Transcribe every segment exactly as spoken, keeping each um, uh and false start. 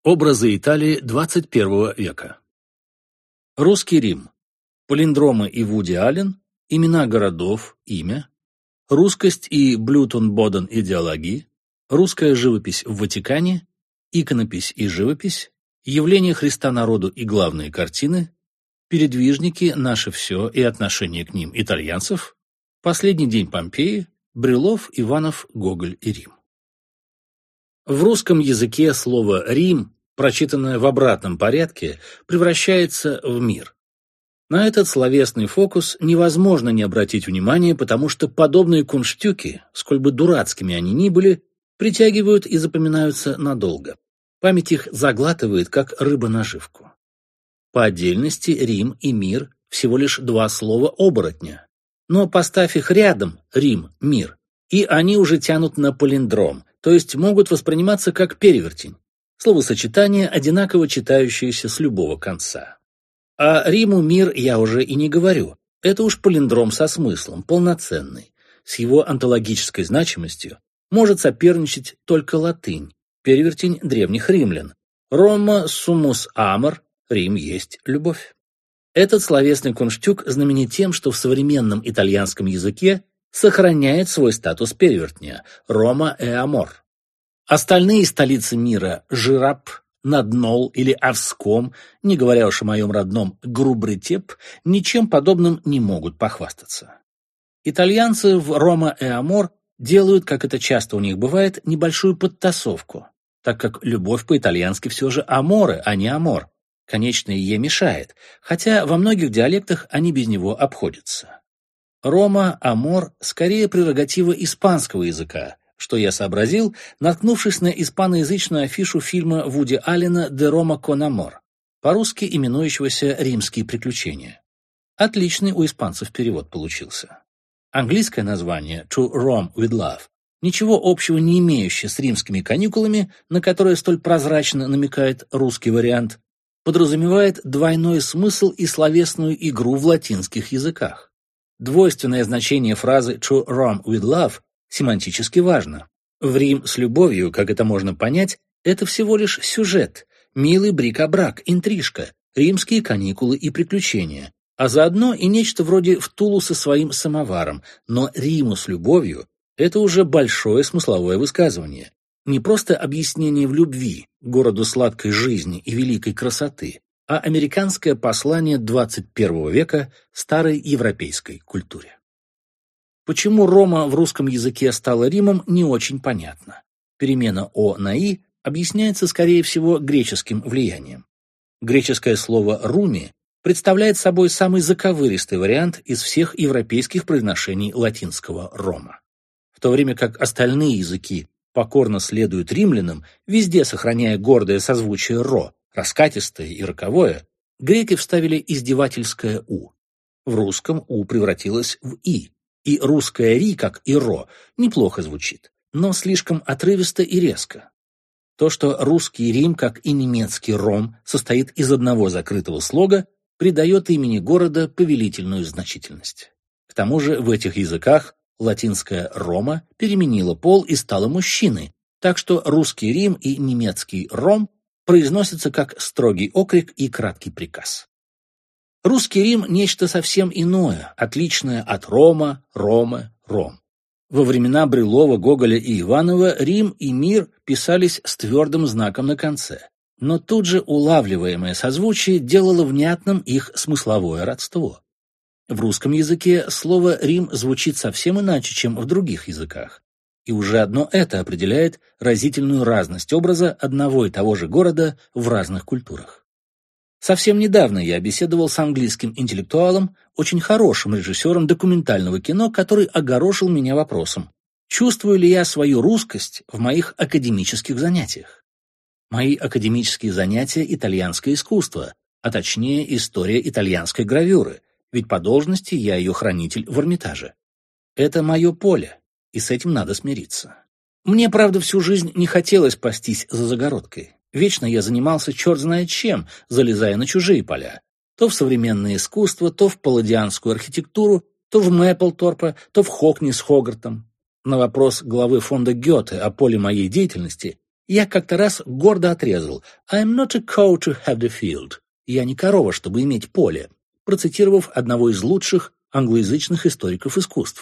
Образы Италии двадцать первого века. Русский Рим. Палиндромы и Вуди Аллен. Имена городов, имя. Русскость и Блютон-Боден идеологии. Русская живопись в Ватикане. Иконопись и живопись. Явление Христа народу и главные картины. Передвижники, наше все и отношение к ним итальянцев. Последний день Помпеи. Брюлов, Иванов, Гоголь и Рим. В русском языке слово «Рим», прочитанное в обратном порядке, превращается в «мир». На этот словесный фокус невозможно не обратить внимание, потому что подобные кунштюки, сколь бы дурацкими они ни были, притягивают и запоминаются надолго. Память их заглатывает, как рыба наживку. По отдельности Рим и мир – всего лишь два слова оборотня. Но поставь их рядом – Рим, мир, и они уже тянут на палиндром, то есть могут восприниматься как перевертень. Словосочетание, одинаково читающееся с любого конца. А Риму мир я уже и не говорю. Это уж палиндром со смыслом, полноценный. С его онтологической значимостью может соперничать только латынь, перевертень древних римлян. Рома сумус амор, Рим есть любовь. Этот словесный кунштюк знаменит тем, что в современном итальянском языке сохраняет свой статус перевертня – Рома э амор. Остальные столицы мира – Жирап, Наднол или Авском, не говоря уж о моем родном Грубритеп, ничем подобным не могут похвастаться. Итальянцы в Рома э амор делают, как это часто у них бывает, небольшую подтасовку, так как любовь по-итальянски все же аморе, а не амор. Конечное «е» мешает, хотя во многих диалектах они без него обходятся. Рома, амор – скорее прерогатива испанского языка, что я сообразил, наткнувшись на испаноязычную афишу фильма Вуди Аллена «De Roma con Amor», по-русски именующегося «Римские приключения». Отличный у испанцев перевод получился. Английское название «To Rome with Love» ничего общего не имеющее с римскими каникулами, на которые столь прозрачно намекает русский вариант, подразумевает двойной смысл и словесную игру в латинских языках. Двойственное значение фразы «to Rome with love» семантически важно. В Рим с любовью, как это можно понять, это всего лишь сюжет, милый брик-а-брак, интрижка, римские каникулы и приключения, а заодно и нечто вроде «Втулу со своим самоваром», но Риму с любовью – это уже большое смысловое высказывание. Не просто объяснение в любви, городу сладкой жизни и великой красоты, а американское послание двадцать первого века старой европейской культуре. Почему Рома в русском языке стала Римом, не очень понятно. Перемена «о» на «и» объясняется, скорее всего, греческим влиянием. Греческое слово «руми» представляет собой самый заковыристый вариант из всех европейских произношений латинского «рома». В то время как остальные языки покорно следуют римлянам, везде сохраняя гордое созвучие «ро», раскатистое и роковое, греки вставили издевательское «у». В русском «у» превратилось в «и», и русское «ри», как и «ро», неплохо звучит, но слишком отрывисто и резко. То, что русский Рим, как и немецкий Ром, состоит из одного закрытого слога, придает имени города повелительную значительность. К тому же в этих языках латинское «Рома» переменило пол и стало мужчиной, так что русский Рим и немецкий Ром произносятся как строгий окрик и краткий приказ. Русский Рим – нечто совсем иное, отличное от Рома, Ромы, Ром. Во времена Брюлова, Гоголя и Иванова Рим и мир писались с твердым знаком на конце, но тут же улавливаемое созвучие делало внятным их смысловое родство. В русском языке слово «Рим» звучит совсем иначе, чем в других языках, и уже одно это определяет разительную разность образа одного и того же города в разных культурах. Совсем недавно я беседовал с английским интеллектуалом, очень хорошим режиссером документального кино, который огорошил меня вопросом: чувствую ли я свою русскость в моих академических занятиях? Мои академические занятия – итальянское искусство, а точнее история итальянской гравюры, ведь по должности я ее хранитель в Эрмитаже. Это мое поле, и с этим надо смириться. Мне, правда, всю жизнь не хотелось пастись за загородкой. Вечно я занимался черт знает чем, залезая на чужие поля. То в современное искусство, то в палладианскую архитектуру, то в Мэпплторпа, то в Хокни с Хогартом. На вопрос главы фонда Гёте о поле моей деятельности Я как-то раз гордо отрезал «I'm not a cow to have the field». «Я не корова, чтобы иметь поле», процитировав одного из лучших англоязычных историков искусств.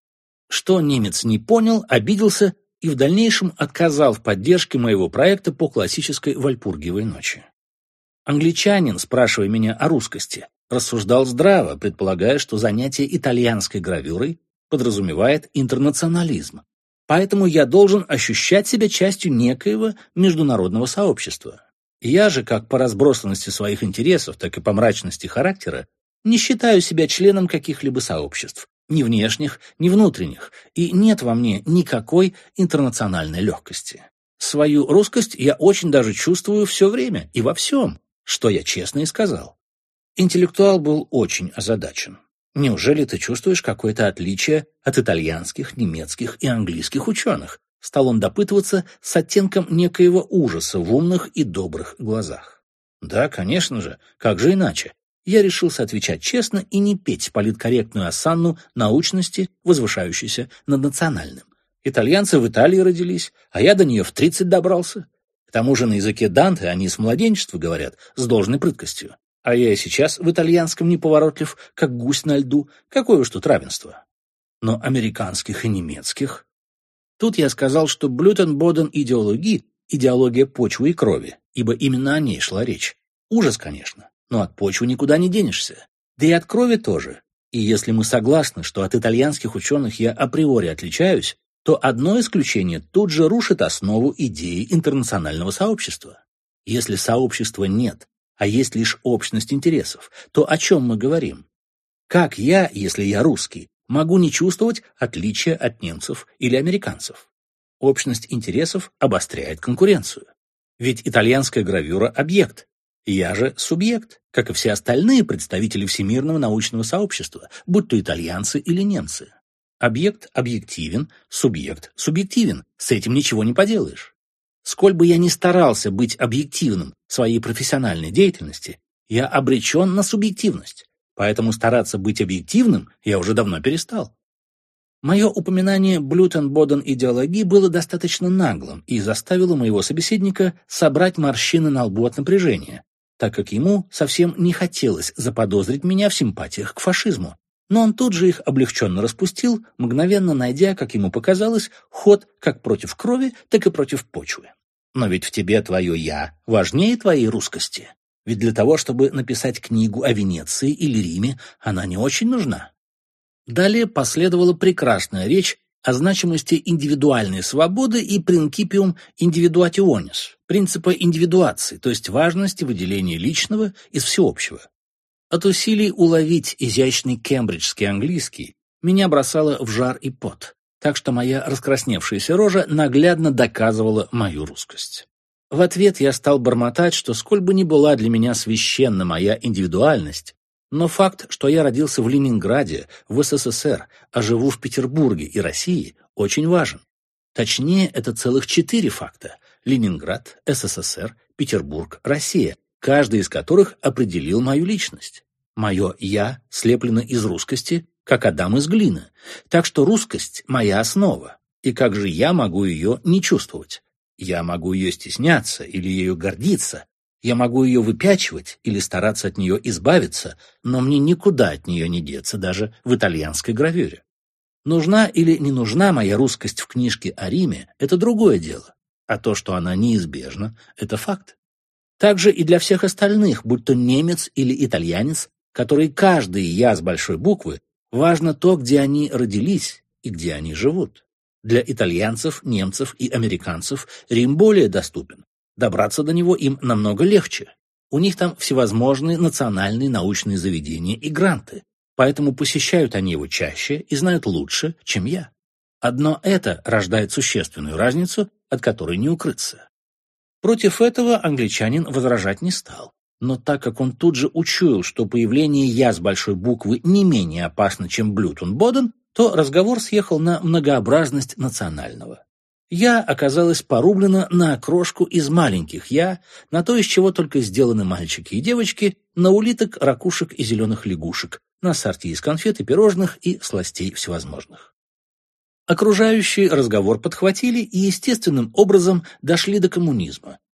Что немец не понял, обиделся и в дальнейшем отказал в поддержке моего проекта по классической Вальпургиевой ночи. Англичанин, спрашивая меня о русскости, рассуждал здраво, предполагая, что занятие итальянской гравюрой подразумевает интернационализм. Поэтому я должен ощущать себя частью некоего международного сообщества. Я же, как по разбросанности своих интересов, так и по мрачности характера, не считаю себя членом каких-либо сообществ, ни внешних, ни внутренних, и нет во мне никакой интернациональной легкости. Свою русскость я очень даже чувствую все время и во всем, что я честно и сказал. Интеллектуал был очень озадачен. «Неужели ты чувствуешь какое-то отличие от итальянских, немецких и английских ученых?» Стал он допытываться с оттенком некоего ужаса в умных и добрых глазах. «Да, конечно же, как же иначе?» Я решился отвечать честно и не петь политкорректную осанну научности, возвышающейся над национальным. Итальянцы в Италии родились, а я до нее в тридцать добрался. К тому же на языке Данте они с младенчества говорят с должной прыткостью. А я и сейчас в итальянском неповоротлив, как гусь на льду. Какое уж тут равенство. Но американских и немецких... Тут я сказал, что Блютен-Боден идеологии — идеология почвы и крови, ибо именно о ней шла речь. Ужас, конечно, но от почвы никуда не денешься. Да и от крови тоже. И если мы согласны, что от итальянских ученых я априори отличаюсь, то одно исключение тут же рушит основу идеи интернационального сообщества. Если сообщества нет, а есть лишь общность интересов, то о чем мы говорим? Как я, если я русский, могу не чувствовать отличия от немцев или американцев? Общность интересов обостряет конкуренцию. Ведь итальянская гравюра – объект. Я же субъект, как и все остальные представители всемирного научного сообщества, будь то итальянцы или немцы. Объект объективен, субъект субъективен, с этим ничего не поделаешь. Сколь бы я ни старался быть объективным в своей профессиональной деятельности, я обречен на субъективность, поэтому стараться быть объективным я уже давно перестал. Мое упоминание Блютен-Боден идеологии было достаточно наглым и заставило моего собеседника собрать морщины на лбу от напряжения, так как ему совсем не хотелось заподозрить меня в симпатиях к фашизму, но он тут же их облегченно распустил, мгновенно найдя, как ему показалось, ход как против крови, так и против почвы. Но ведь в тебе твое «я» важнее твоей русскости. Ведь для того, чтобы написать книгу о Венеции или Риме, она не очень нужна. Далее последовала прекрасная речь о значимости индивидуальной свободы и принципиум индивидуационис, принципа индивидуации, то есть важности выделения личного из всеобщего. От усилий уловить изящный кембриджский английский меня бросало в жар и пот, так что моя раскрасневшаяся рожа наглядно доказывала мою русскость. В ответ я стал бормотать, что сколь бы ни была для меня священна моя индивидуальность, но факт, что я родился в Ленинграде, в СССР, а живу в Петербурге и России, очень важен. Точнее, это целых четыре факта – Ленинград, СССР, Петербург, Россия, каждый из которых определил мою личность. Мое «я» слеплено из русскости, как Адам из глины, так что русскость – моя основа, и как же я могу ее не чувствовать? Я могу ее стесняться или ею гордиться, я могу ее выпячивать или стараться от нее избавиться, но мне никуда от нее не деться, даже в итальянской гравюре. Нужна или не нужна моя русскость в книжке о Риме – это другое дело, а то, что она неизбежна – это факт. Также и для всех остальных, будь то немец или итальянец, которые каждый «я» с большой буквы, важно то, где они родились и где они живут. Для итальянцев, немцев и американцев Рим более доступен. Добраться до него им намного легче. У них там всевозможные национальные научные заведения и гранты, поэтому посещают они его чаще и знают лучше, чем я. Одно это рождает существенную разницу, от которой не укрыться. Против этого англичанин возражать не стал, но так как он тут же учуял, что появление «я» с большой буквы не менее опасно, чем Блютен-Боден, то разговор съехал на многообразность национального. «Я» оказалась порублена на окрошку из маленьких «я», на то, из чего только сделаны мальчики и девочки, на улиток, ракушек и зеленых лягушек, на ассорти из конфет и пирожных и сластей всевозможных. Окружающие разговор подхватили и естественным образом дошли до коммунизма.